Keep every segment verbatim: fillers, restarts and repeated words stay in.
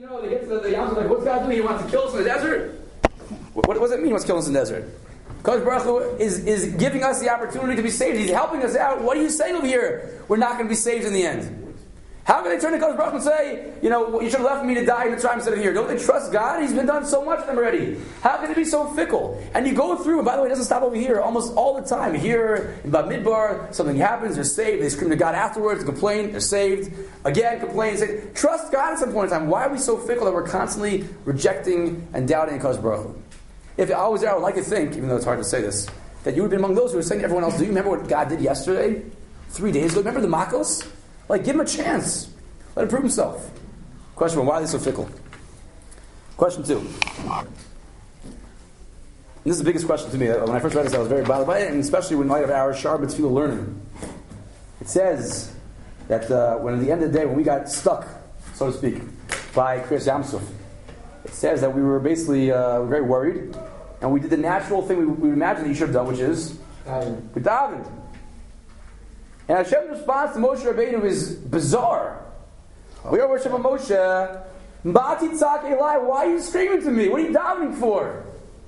You know, they get to the, the Yamsuf, like, what's God doing? He wants to kill us in the desert? What, what does it mean, what's killing us in the desert? Kadosh Baruch Hu is, is giving us the opportunity to be saved. He's helping us out. What are you saying over here? We're not going to be saved in the end. How can they turn to Kadosh Baruch Hu and say, you know, you should have left me to die in the tribe instead of here? Don't they trust God? He's been done so much for them already. How can they be so fickle? And you go through, and by the way, it doesn't stop over here, almost all the time. Here, in Bamidbar, something happens, they're saved, they scream to God afterwards, complain, they're saved. Again, complain, say, trust God at some point in time. Why are we so fickle that we're constantly rejecting and doubting Kadosh Baruch Hu? If I was there, I would like to think, even though it's hard to say this, that you would have been among those who were saying to everyone else, do you remember what God did yesterday? Three days ago? Remember the Makos? Like, give him a chance. Let him prove himself. Question one, why are they so fickle? Question two. And this is the biggest question to me. When I first read this, I was very bothered by it, and especially when light of our sharp tefillah learning. It says that uh, when at the end of the day, when we got stuck, so to speak, by Kriyas Yamsuf, it says that we were basically uh, very worried, and we did the natural thing we, we imagined that you should have done, which is we davened. And Hashem's response to Moshe Rabbeinu is bizarre. We are worshiping Moshe. Mbati tzak Eli, why are you screaming to me? What are you davening for?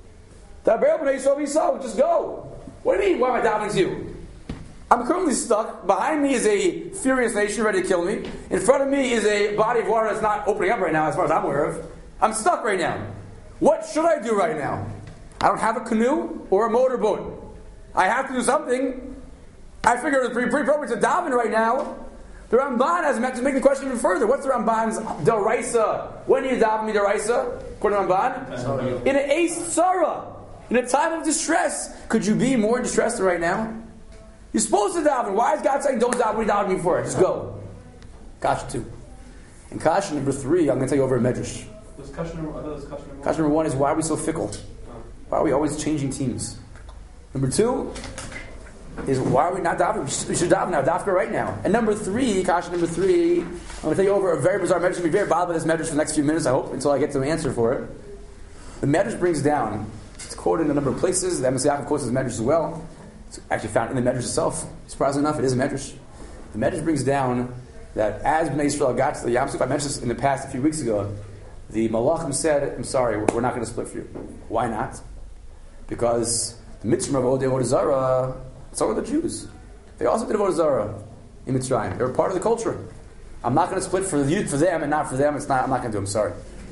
Just go. What do you mean, why am I davening to you? I'm currently stuck. Behind me is a furious nation ready to kill me. In front of me is a body of water that's not opening up right now, as far as I'm aware of. I'm stuck right now. What should I do right now? I don't have a canoe or a motorboat. I have to do something. I figure it's pretty, pretty appropriate to daven right now. The Ramban has meant to make the question even further. What's the Ramban's deraisa? When do you daven deraisa? According to Ramban, in an ace tzara, in a time of distress. Could you be more distressed than right now? You're supposed to daven. Why is God saying don't daven? What are you davening for? Just go. Kasha two. And kasha number three, I'm going to tell you over a medrash. Kasha number, kasha number one is why are we so fickle? Why are we always changing teams? Number two is why are we not davening? We should, we should daven now, daven right now. And number three, kasha number three, I'm going to tell you over a very bizarre medrash. I'll be very bothered by this medrash for the next few minutes, I hope, until I get to the answer for it. The medrash brings down, it's quoted in a number of places, the Emes Yaakov quotes this medrash as well. It's actually found in the medrash itself. Surprisingly enough, it is a medrash. The medrash brings down that as Bnei Yisrael got to the Yam Suf, I mentioned this in the past a few weeks ago, the Malachim said, I'm sorry, we're not going to split for you. Why not? Because the mitzvah of Odeh Avodah Zarah, so were the Jews. They also did Avodah Zarah in Mitzrayim. They were part of the culture. I'm not going to split for you, for them and not for them. It's not. I'm not going to do. I'm sorry.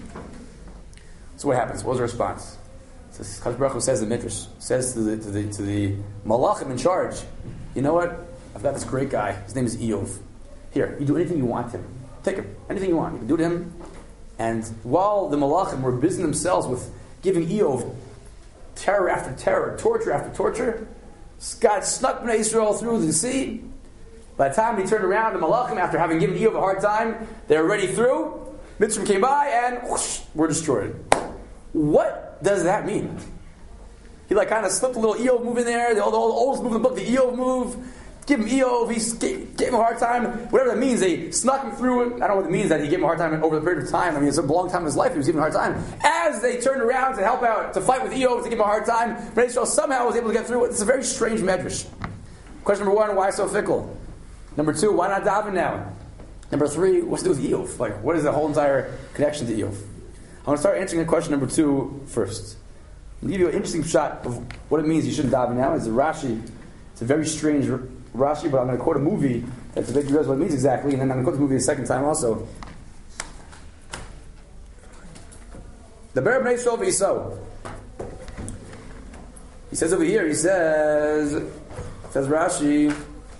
So what happens? What was the response? So Kadosh Baruch Hu says the Midrash says to the to the to the Malachim in charge, you know what? I've got this great guy. His name is Eov. Here, you do anything you want to him. Take him. Anything you want. You can do to him. And while the Malachim were busy themselves with giving Eov terror after terror, torture after torture, God snuck Bnei Israel through the sea. By the time they turned around, the Malachim, after having given Eov a hard time, they were already through. Mitzrayim came by and whoosh, were destroyed. What does that mean? He like kind of slipped a little Eov move in there. The old, old, oldest move in the book, the Eov move. Give him Eov. He gave, gave him a hard time. Whatever that means, they snuck him through it. I don't know what it means that he gave him a hard time over the period of time. I mean, it's a long time in his life. He was giving him a hard time. As they turned around to help out, to fight with Eov, to give him a hard time, Bnei Israel somehow was able to get through it. It's a very strange medrash. Question number one, why so fickle? Number two, why not daven now? Number three, what's to do with Eov? Like, what is the whole entire connection to Eov? I want to start answering the question number two first. I'll give you an interesting shot of what it means you shouldn't daven now. It's a Rashi. It's a very strange Rashi, but I'm going to quote a movie that's a big realize what it means exactly, and then I'm going to quote the movie a second time also. The Ber Bnei Yisrael v'Yisau. He says over here, he says, says Rashi,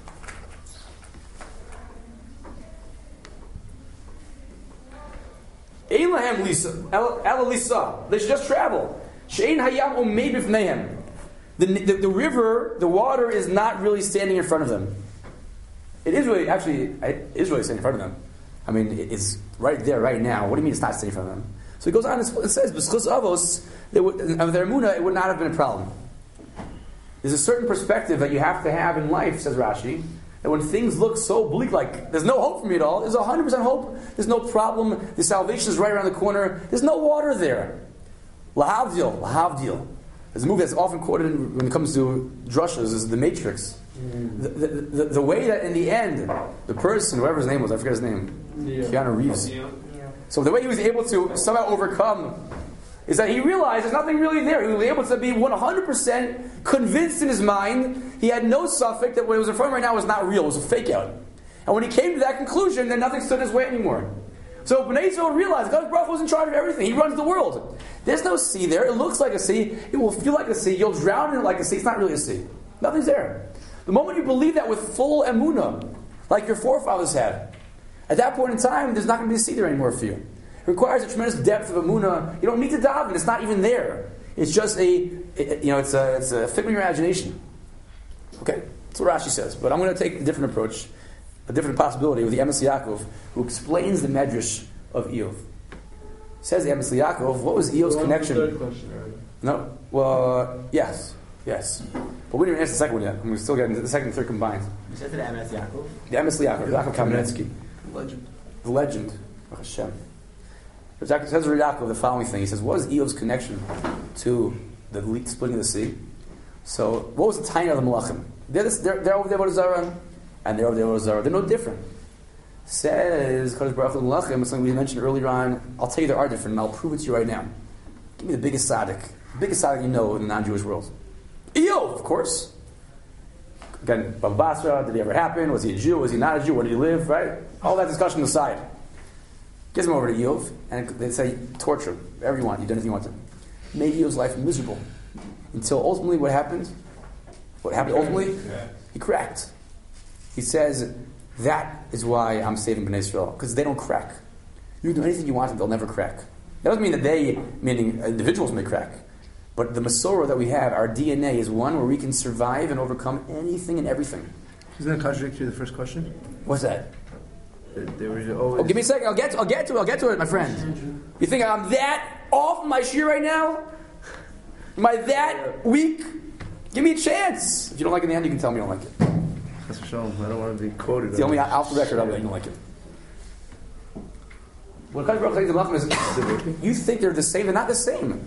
Ein lahem lisa, ela lisa. They should just travel. She'ein hayam omei b'fneihem. The, the, the river, the water is not really standing in front of them. It is really, actually, it is really standing in front of them. I mean, it's right there, right now. What do you mean it's not standing in front of them? So he goes on and says, B'schus avos, of their emunah, it would not have been a problem. There's a certain perspective that you have to have in life, says Rashi, that when things look so bleak, like there's no hope for me at all, there's one hundred percent hope, there's no problem, the salvation is right around the corner, there's no water there. Lahavdil, lahavdil. There's a movie that's often quoted when it comes to drushas, is The Matrix. Mm. The, the, the, the way that in the end, the person, whoever his name was, I forget his name, yeah. Keanu Reeves. Yeah. So the way he was able to somehow overcome is that he realized there's nothing really there. He was able to be one hundred percent convinced in his mind. He had no suffix that what was in front of him right now was not real. It was a fake out. And when he came to that conclusion, then nothing stood in his way anymore. So Bnei Yisrael realized God Baruch Hu was in charge of everything. He runs the world. There's no sea there. It looks like a sea. It will feel like a sea. You'll drown in it like a sea. It's not really a sea. Nothing's there. The moment you believe that with full emunah, like your forefathers had, at that point in time, there's not going to be a sea there anymore for you. It requires a tremendous depth of emunah. You don't need to daven. It's not even there. It's just a, it, you know, it's a, it's a figment of your imagination. Okay, that's what Rashi says. But I'm going to take a different approach, a different possibility with the Emes Yaakov, who explains the medrash of Eov. Says the Emes Yaakov, what was Eov's connection? The third question, right? No, well, uh, yes, yes. But we didn't even answer the second one yet. We're still getting the second and third combined. You said the Emes Yaakov? The Emes Yaakov, Yaakov Kamenetsky. Legend. The legend of Hashem. It says Yaakov the following thing. He says, what is Eov's connection to the splitting of the sea? So, what was the tiny of the Malachim? They're, this, they're, they're over there with Zara, and they're over there with Zara. They're no different. Says Kadosh Baruch Hu Malachim, something we mentioned earlier on. I'll tell you they are different, and I'll prove it to you right now. Give me the biggest tzaddik, the biggest tzaddik you know in the non-Jewish world. Eov, of course. Again, Bava Basra, did he ever happen? Was he a Jew? Was he not a Jew? Where did he live? Right? All that discussion aside. Gives him over to Eov, and they say, torture him, whatever you want, you do anything you want to. Made Eov's life miserable. Until ultimately, what happened? What happened ultimately? He cracked. He says, that is why I'm saving Bnei Yisrael, because they don't crack. You can do anything you want, and they'll never crack. That doesn't mean that they, meaning individuals, may crack. But the Masorah that we have, our D N A, is one where we can survive and overcome anything and everything. Isn't that contradictory to the first question? What's that? They were always... Oh, give me a second. I'll get to, I'll get to it. I'll get to it, my friend. You think I'm that off my shear right now? Am I that weak? Give me a chance. If you don't like it in the end, you can tell me you don't like it. That's for sure. I don't want to be quoted. It's the only off the record I'll let you don't like it. What kind of Baruch is you think they're the same? They're not the same.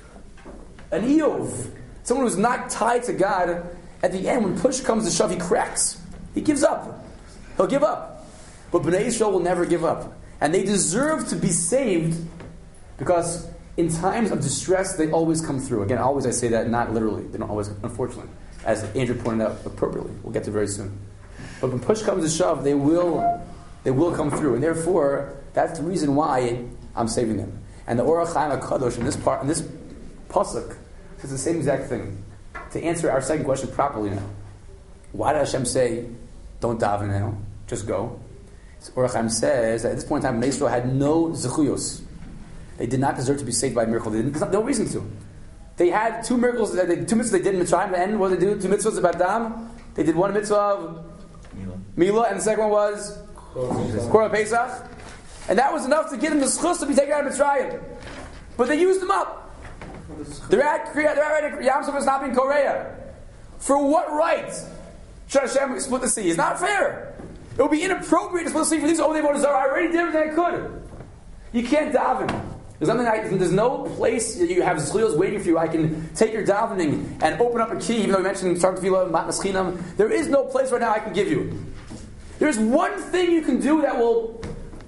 An Eov, someone who's not tied to God, at the end, when push comes to shove, he cracks. He gives up. He'll give up. But Bnei Yisrael will never give up. And they deserve to be saved because in times of distress, they always come through. Again, always I say that, not literally. They don't always, unfortunately. As Andrew pointed out appropriately. We'll get to very soon. But when push comes to shove, they will they will come through. And therefore, that's the reason why I'm saving them. And the Orach Chaim HaKadosh in this part, in this pasuk, says the same exact thing. To answer our second question properly now. Why did Hashem say, don't daven now, just go? So Orach Chaim says that at this point in time, Bnei Yisrael had no zechuyos. They did not deserve to be saved by a miracle. They didn't, there's no reason to. They had two miracles, that they, two mitzvahs they did in Mitzrayim. And what did they do? Two mitzvahs about Dam. They did one mitzvah of Mila, and the second one was Korban Pesach. And that was enough to get them the schus to be taken out of Mitzrayim. But they used them up. They're at, they're at Yam Sov is not being Korea. For what right should Hashem split the sea? It's not fair. It would be inappropriate to split the sea for these old devotees. I already did everything I could. You can't daven. There's nothing. I, there's no place that you have zchuyos waiting for you. I can take your davening and open up a key. Even though we mentioned Star Tefillah, Mat Meschinam, there is no place right now I can give you. There's one thing you can do that will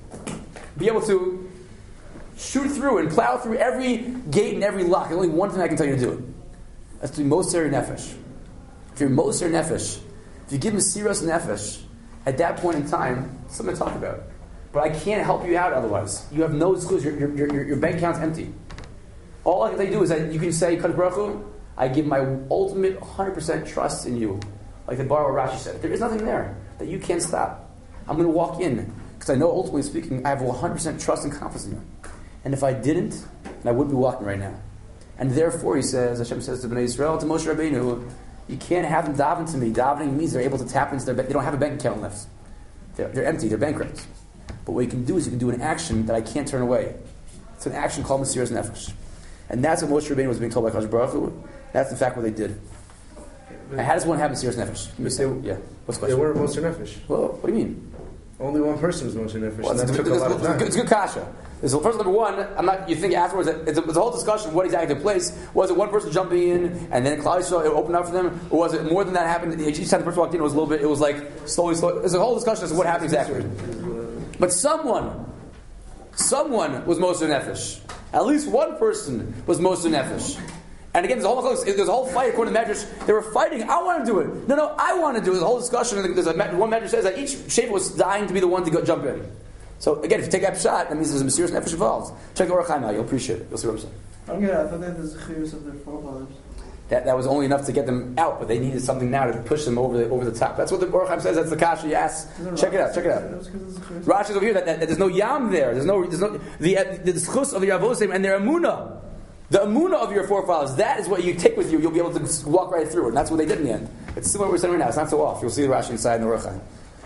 be able to shoot through and plow through every gate and every lock. There's only one thing I can tell you to do. That's to be Moser Nefesh. If you're Moser Nefesh, if you give Mesiras Nefesh, at that point in time, something to talk about. But I can't help you out otherwise. You have no excuse. Your, your, your, your bank account's empty. All I can tell you do is that you can say, Kadosh Baruch Hu, I give my ultimate one hundred percent trust in you. Like the Bar Rashi said. There is nothing there that you can't stop. I'm going to walk in, because I know ultimately speaking, I have one hundred percent trust and confidence in you. And if I didn't, then I wouldn't be walking right now. And therefore, he says, Hashem says to Bnei Yisrael, to Moshe Rabbeinu, you can't have them daven to me. Davening means they're able to tap into their bank. They don't have a bank account left. They're, they're empty. They're bankrupt. But what you can do is you can do an action that I can't turn away. It's an action called Mesiras Nefesh. And that's what Moshe Rabbeinu was being told by Kadosh Baruch Hu. That's in fact what they did. And how does one have Mesiras Nefesh? Can you say, yeah. What's the question? They weren't Moser Nefesh. Well, what do you mean? Only one person was Moser Nefesh. Well, and it's, that it's, took a lot of time. it's, it's good kasha. There's, first, number one, I'm not. You think afterwards that it's a, it's a whole discussion. What exactly took place? Was it one person jumping in and then Klal Yisrael opened up for them, or was it more than that happened? Each time the person walked in, it was a little bit. It was like slowly, slowly. There's a whole discussion as to what happened exactly. But someone Someone was Moser Nefesh. At least one person was Moser Nefesh. And again, there's a whole there's a whole fight according to the Medrash. They were fighting. I want to do it. No, no, I want to do it. There's a whole discussion. And there's a one Medrash says that each Shefa was dying to be the one to go jump in. So again, if you take that shot, that means there's a mysterious nefesh involved. Check the Orach Chaim out. You'll appreciate it. You'll see what I'm saying. I'm good. I thought they had the zechirus of their forefathers. That, that was only enough to get them out, but they needed something now to push them over the over the top. That's what the Orach Chaim says. That's the kasha you ask. Check it out. Check it out. Rashi is over here that, that, that there's no yam there. There's no there's no the uh, the schus of the Yavosim and their amuna. The amuna of your forefathers, that is what you take with you. You'll be able to walk right through it. And that's what they did in the end. It's similar to what we're saying right now. It's not so off. You'll see the Rashi inside in the Orach Chaim.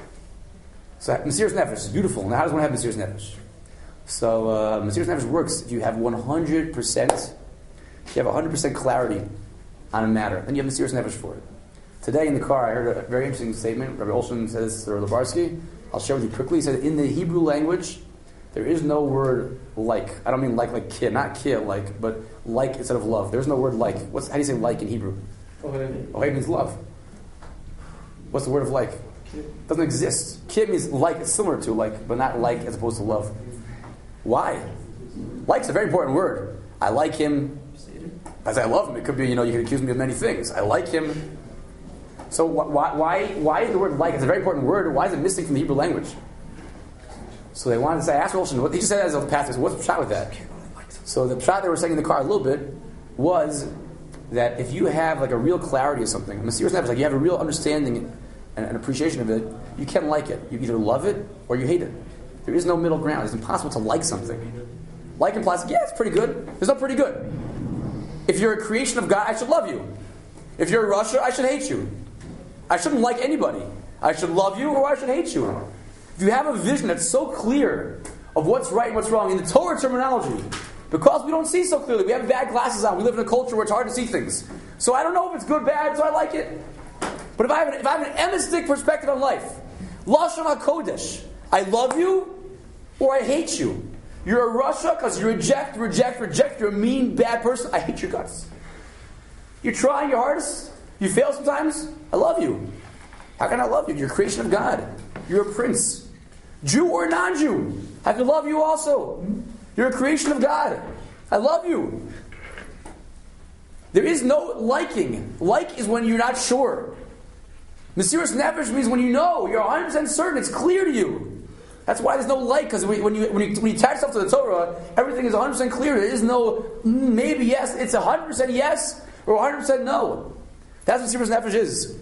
So Mesiras Nefesh is beautiful. Now how does one have Mesiras Nefesh? So uh, Mesiras Nefesh works if you have one hundred percent, if you have one hundred percent clarity on a matter, then you have Mesiras Nefesh for it. Today in the car I heard a very interesting statement. Rabbi Olson says to Rabbi Labarsky, I'll share with you quickly. He said in the Hebrew language, there is no word like. I don't mean like like kia, not kia like, but like instead of love. There's no word like. What's, how do you say like in Hebrew? Ohev. Ohev means love. What's the word of like? It doesn't exist. Kia means like, it's similar to like, but not like as opposed to love. Why? Like's a very important word. I like him as I love him. It could be, you know, you could accuse me of many things. I like him. So why, why, why is the word like? It's a very important word. Why is it missing from the Hebrew language? So they wanted to say, ask Olson, what he just said as a pastor, what's the pshat with that? So the pshat they were saying in the car a little bit was that if you have like a real clarity of something, Mesiras Nefesh, like you have a real understanding and an appreciation of it, you can like it. You either love it or you hate it. There is no middle ground. It's impossible to like something. Like implies, yeah, it's pretty good. There's no pretty good. If you're a creation of God, I should love you. If you're a Russia, I should hate you. I shouldn't like anybody. I should love you or I should hate you. If you have a vision that's so clear of what's right and what's wrong in the Torah terminology, because we don't see so clearly, we have bad glasses on, we live in a culture where it's hard to see things. So I don't know if it's good, bad, so I like it. But if I have an, if I have an emistic perspective on life, Lashon HaKodesh, I love you or I hate you. You're a Russia because you reject, reject, reject. You're a mean, bad person. I hate your guts. You're trying your hardest. You fail sometimes. I love you. How can I love you? You're a creation of God. You're a prince. Jew or non-Jew. I can love you also. You're a creation of God. I love you. There is no liking. Like is when you're not sure. Mesiras Nefesh means when you know, you're one hundred percent certain, it's clear to you. That's why there's no like, because when you, when, you, when you attach yourself to the Torah, everything is one hundred percent clear. There is no mm, maybe yes, it's one hundred percent yes or one hundred percent no. That's what Mesiras Nefesh is.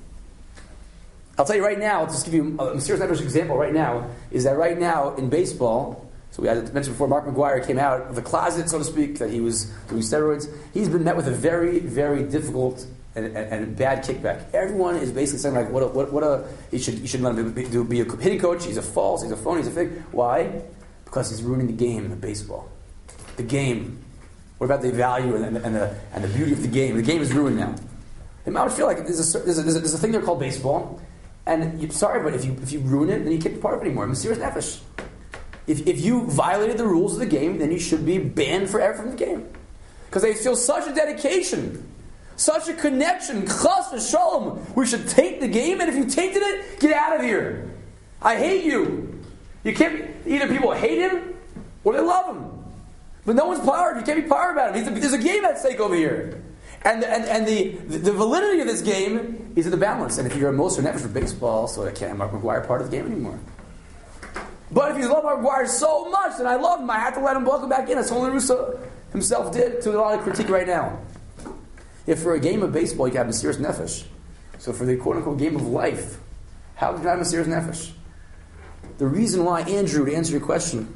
I'll tell you right now, I'll just give you a Mesiras Nefesh example right now, is that right now in baseball, so we had mentioned before, Mark McGwire came out of the closet, so to speak, that he was doing steroids. He's been met with a very, very difficult and, and, and bad kickback. Everyone is basically saying like, what a, what, what a, he should, he should let him be, do, be a hitting coach. He's a false, he's a phony, he's a fake. Why? Because he's ruining the game of baseball. The game. What about the value and, and, and the and the beauty of the game? The game is ruined now. And I would feel like there's a, there's a, there's a, there's a thing there called baseball, and you, sorry, but if you if you ruin it, then you can't be part of it anymore. Mesiras Nefesh. If if you violated the rules of the game, then you should be banned forever from the game, because they feel such a dedication. Such a connection, chas v'shalom. We should taint the game, and if you tainted it, get out of here. I hate you. You can't be, either people hate him or they love him, but no one's powered. You can't be powered about him. He's a, there's a game at stake over here, and and and the, the the validity of this game is in the balance. And if you're a Moser Nefesh for baseball, so I can't Mark McGwire part of the game anymore. But if you love Mark McGwire so much, then I love him. I have to let him welcome back in. That's what Russo himself did to a lot of critique right now. If for a game of baseball you can have Mesiras Nefesh, so for the quote-unquote game of life, how can you have Mesiras Nefesh? The reason why, Andrew, to answer your question,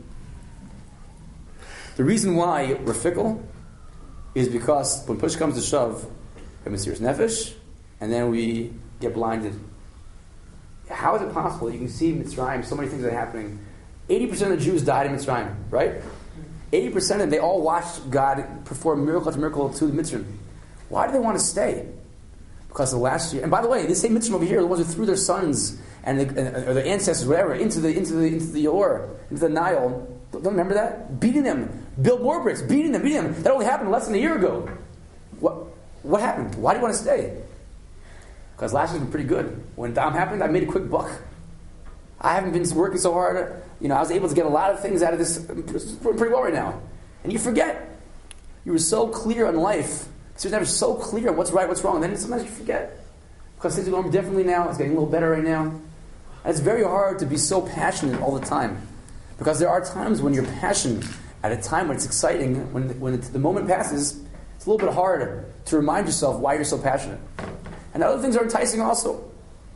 the reason why we're fickle is because when push comes to shove, we have Mesiras Nefesh, and then we get blinded. How is it possible that you can see Mitzrayim, so many things are happening? eighty percent of the Jews died in Mitzrayim, right? eighty percent of them, they all watched God perform miracle after miracle to the Mitzrayim. Why do they want to stay? Because of the last year. And by the way, this same Mitzrayim over here, the ones who threw their sons and the, and, or their ancestors, whatever, into the into the into the Or, into the Nile. Don't remember that? Beating them, build more bricks, beating them, beating them. That only happened less than a year ago. What what happened? Why do you want to stay? Because last year's been pretty good. When Dam happened, I made a quick buck. I haven't been working so hard. You know, I was able to get a lot of things out of this pretty well right now. And you forget. You were so clear on life. So you're never so clear on what's right, what's wrong. And then sometimes you forget. Because things are going differently now. It's getting a little better right now. And it's very hard to be so passionate all the time. Because there are times when you're passionate at a time when it's exciting, when, when it's, the moment passes, it's a little bit harder to remind yourself why you're so passionate. And other things are enticing also.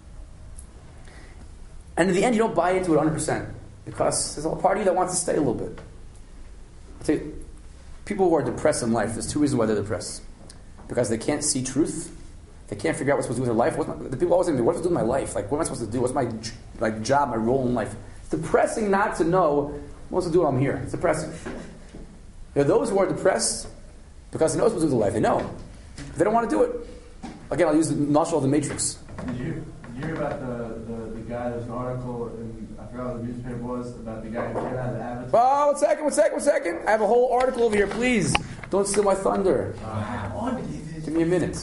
And in the end, you don't buy into it one hundred percent. Because there's a part of you that wants to stay a little bit. I'll tell you, people who are depressed in life, there's two reasons why they're depressed. Because they can't see truth. They can't figure out what's supposed to do with their life. What's my, the people always say, what's to do with my life? Like, what am I supposed to do? What's my, my job, my role in life? It's depressing not to know what's to do when I'm here. It's depressing. There are those who are depressed because they know what's supposed to do with their life. They know. They don't want to do it. Again, I'll use the notion of the Matrix. Did you, did you hear about the, the, the guy, there's an article, in, I forgot what the newspaper was, about the guy who came out of the Avatar? Oh, one second, one second, one second. I have a whole article over here. Please, don't steal my thunder. Uh, Give me a minute.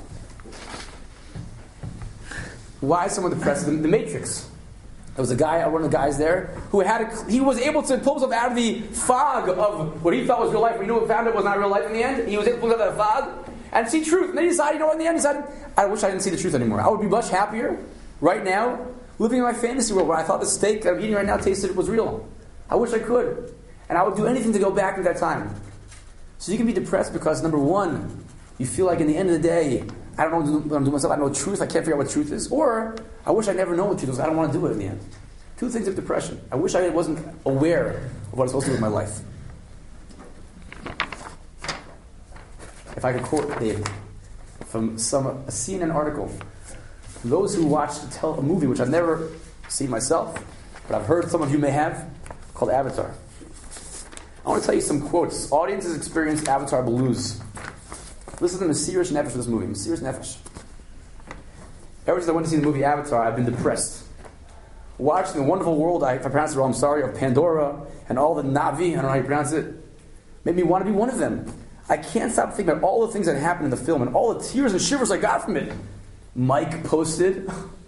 Why is someone depressed? The, the Matrix. There was a guy, one of the guys there, who had a, he was able to pull himself out of the fog of what he thought was real life. We knew what found it was not real life in the end. He was able to pull himself out of that fog and see truth. And then he decided, you know what, in the end, he decided, I wish I didn't see the truth anymore. I would be much happier right now living in my fantasy world where I thought the steak that I'm eating right now tasted was real. I wish I could. And I would do anything to go back to that time. So you can be depressed because, number one, you feel like in the end of the day, I don't know what I'm doing myself. I don't know truth. I can't figure out what truth is. Or, I wish I never know what truth is. I don't want to do it in the end. Two things of depression. I wish I wasn't aware of what I'm supposed to do with my life. If I could quote David from some a C N N article, those who watched tell a movie which I've never seen myself, but I've heard some of you may have, called Avatar. I want to tell you some quotes. Audiences experienced Avatar blues. Listen to the Mesiras Nefesh for this movie. Mesiras Nefesh. Ever since I went to see the movie Avatar, I've been depressed. Watching the wonderful world, I, if I pronounce it wrong, I'm sorry, of Pandora and all the Na'vi, I don't know how you pronounce it, made me want to be one of them. I can't stop thinking about all the things that happened in the film and all the tears and shivers I got from it. Mike posted.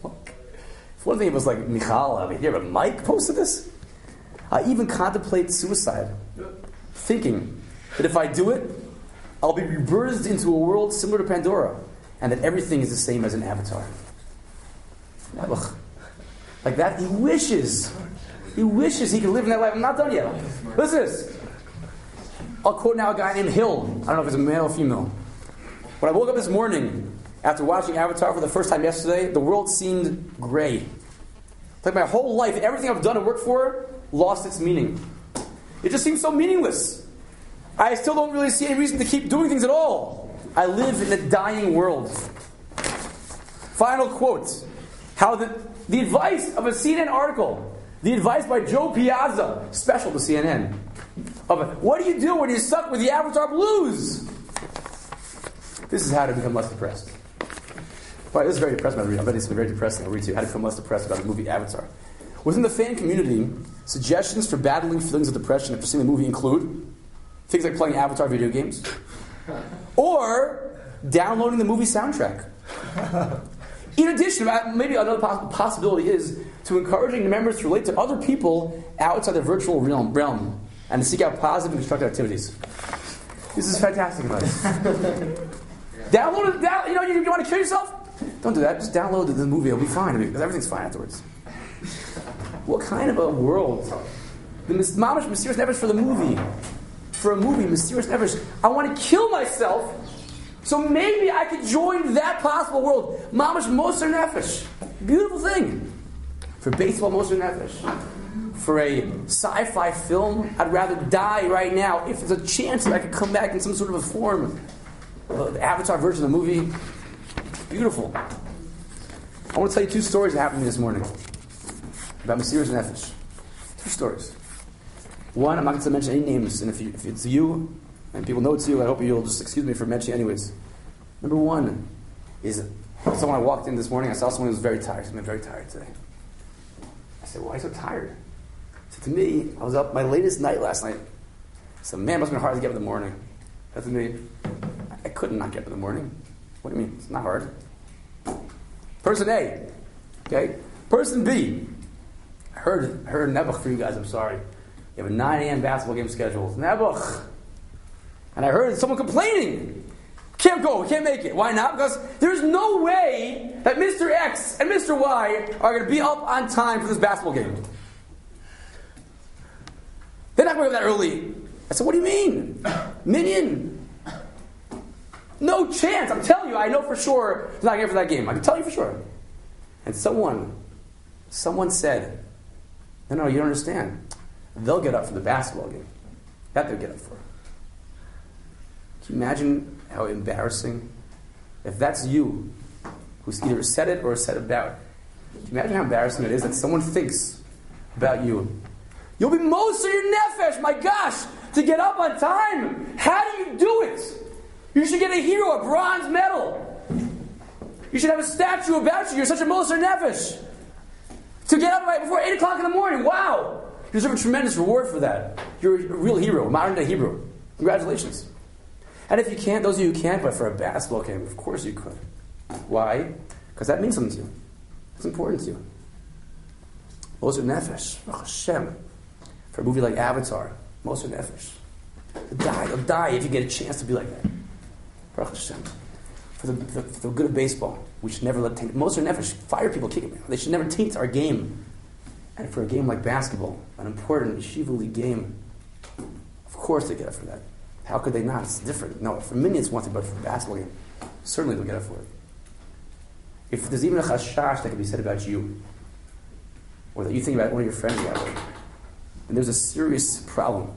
One thing it was like, Michal, I mean, yeah, but Mike posted this? I even contemplate suicide, thinking that if I do it, I'll be rebirthed into a world similar to Pandora, and that everything is the same as an Avatar. Ugh. Like that, he wishes. He wishes he could live in that life. I'm not done yet. Listen to this. I'll quote now a guy named Hill. I don't know if it's a male or female. When I woke up this morning, after watching Avatar for the first time yesterday, the world seemed gray. Like my whole life, everything I've done and worked for, lost its meaning. It just seems so meaningless. I still don't really see any reason to keep doing things at all. I live in a dying world. Final quote. How the, the advice of a C N N article, the advice by Joe Piazza, special to C N N, of what do you do when you're stuck with the Avatar blues? This is how to become less depressed. Right, this is very depressing. I bet it's very depressing. I'll read to you how to become less depressed about the movie Avatar. Within the fan community, suggestions for battling feelings of depression after seeing the movie include things like playing Avatar video games or downloading the movie soundtrack. In addition, maybe another possibility is to encouraging the members to relate to other people outside the virtual realm, realm and to seek out positive and constructive activities. This is fantastic advice. Download it. Down, you know, you, you want to kill yourself? Don't do that. Just download the, the movie. It'll be fine because everything's fine afterwards. What kind of a world? The Mamish Mesiras Nefesh for the movie. For a movie, Mesiras Nefesh. I want to kill myself so maybe I could join that possible world. Mamish Moser Nefesh. Beautiful thing. For baseball, Moser Nefesh. For a sci-fi film, I'd rather die right now if there's a chance that I could come back in some sort of a form. Uh, the Avatar version of the movie. It's beautiful. I want to tell you two stories that happened to me this morning about Mesiras Nefesh. Two stories. One, I'm not going to mention any names, and if, you, if it's you, and people know it's you, I hope you'll just excuse me for mentioning anyways. Number one is someone I walked in this morning, I saw someone who was very tired. I'm very tired today. I said, why are you so tired? He said, to me, I was up my latest night last night. I said, man, it must have been hard to get up in the morning. That's me. I couldn't not get up in the morning. What do you mean? It's not hard. Person A. Okay? Person B. I heard, I heard Nebuch for you guys, I'm sorry. You have a nine a.m. basketball game scheduled. Nebuch. And I heard someone complaining. Can't go, we can't make it. Why not? Because there's no way that Mister X and Mister Y are going to be up on time for this basketball game. They're not going to be up that early. I said, what do you mean? Minion. No chance. I'm telling you, I know for sure he's not here for that game. I can tell you for sure. And someone, someone said, no, no, you don't understand. They'll get up for the basketball game. That they'll get up for. Can you imagine how embarrassing? If that's you, who's either said it or said about, can you imagine how embarrassing it is that someone thinks about you? You'll be most of your nefesh, my gosh, to get up on time. How do you do it? You should get a hero, a bronze medal. You should have a statue about you. You're such a Moser Nefesh. To get up right before eight o'clock in the morning. Wow. You deserve a tremendous reward for that. You're a real hero, a modern day hero. Congratulations. And if you can't, those of you who can't, but for a basketball game, of course you could. Why? Because that means something to you. It's important to you. Moser Nefesh. Baruch Hashem. For a movie like Avatar. Moser Nefesh. You'll die. You'll die if you get a chance to be like that. Baruch Hashem. For the, the, for the good of baseball, we should never let taint. Moser Nefesh, fire people, kick it. They should never taint our game. And for a game like basketball, an important Yeshiva League game, of course they get up for that. How could they not? It's different. No, for minions one thing, but for a basketball game, certainly they'll get up for it. If there's even a chashash that can be said about you, or that you think about one of your friends that way, then there's a serious problem.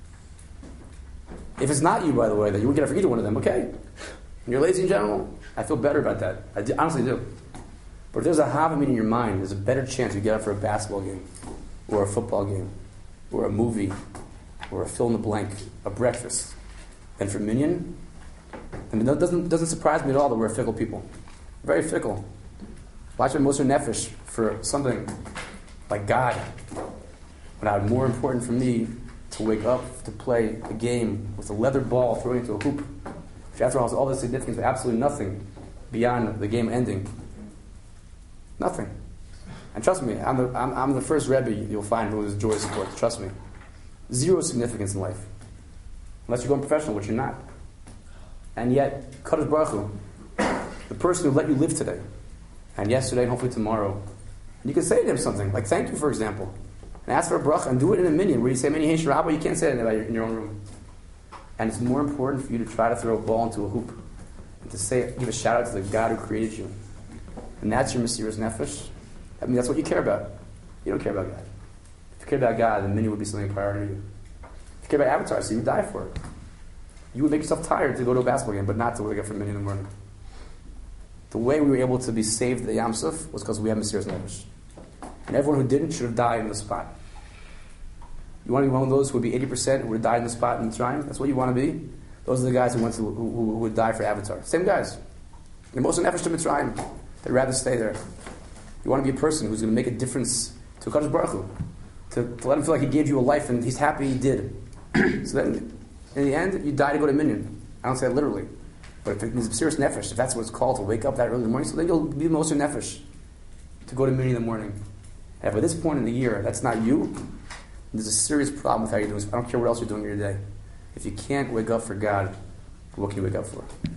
If it's not you, by the way, that you would get up for either one of them, okay? And you're lazy in general, I feel better about that. I do, honestly do. But if there's a Havamid in your mind, there's a better chance you get up for a basketball game, or a football game, or a movie, or a fill in the blank, a breakfast, than for minyan. And it doesn't, doesn't surprise me at all that we're fickle people. Very fickle. Watch my Moser Nefesh for something like God. But it's more important for me to wake up to play a game with a leather ball thrown into a hoop. Which after all has all the significance of absolutely nothing beyond the game ending. Nothing. And trust me, I'm the, I'm, I'm the first Rebbe you'll find who is joy support. Trust me. Zero significance in life. Unless you're going professional, which you're not. And yet, Kadosh Baruch Hu, the person who let you live today, and yesterday and hopefully tomorrow, and you can say to him something, like thank you, for example, and ask for a bracha, and do it in a minyan, where you say many Hashem Rabbah, you can't say it in your own room. And it's more important for you to try to throw a ball into a hoop, and to say, give a shout out to the God who created you. And that's your Mesiras Nefesh. I mean, that's what you care about. You don't care about God. If you care about God, then minyan would be something priority to you. If you care about Avatar, so you would die for it. You would make yourself tired to go to a basketball game, but not to wake up for minyan in the morning. The way we were able to be saved at the Yam Suf was because we had Mesiras Nefesh. And everyone who didn't should have died in the spot. You want to be one of those who would be eighty percent who would die in the spot in Mitzrayim? That's what you want to be? Those are the guys who went to, who, who, who would die for Avatar. Same guys. You're most Nefesh to Mitzrayim. They'd rather stay there. You want to be a person who's going to make a difference to Kadosh Baruch Hu. To, to let him feel like he gave you a life and he's happy he did. So then, in the end, you die to go to minyan. I don't say that literally. But if it's a serious nefesh, if that's what it's called, to wake up that early in the morning, so then you'll be Moser Nefesh to go to minyan in the morning. And by this point in the year, that's not you, there's a serious problem with how you're doing. I don't care what else you're doing in your day. If you can't wake up for God, what can you wake up for?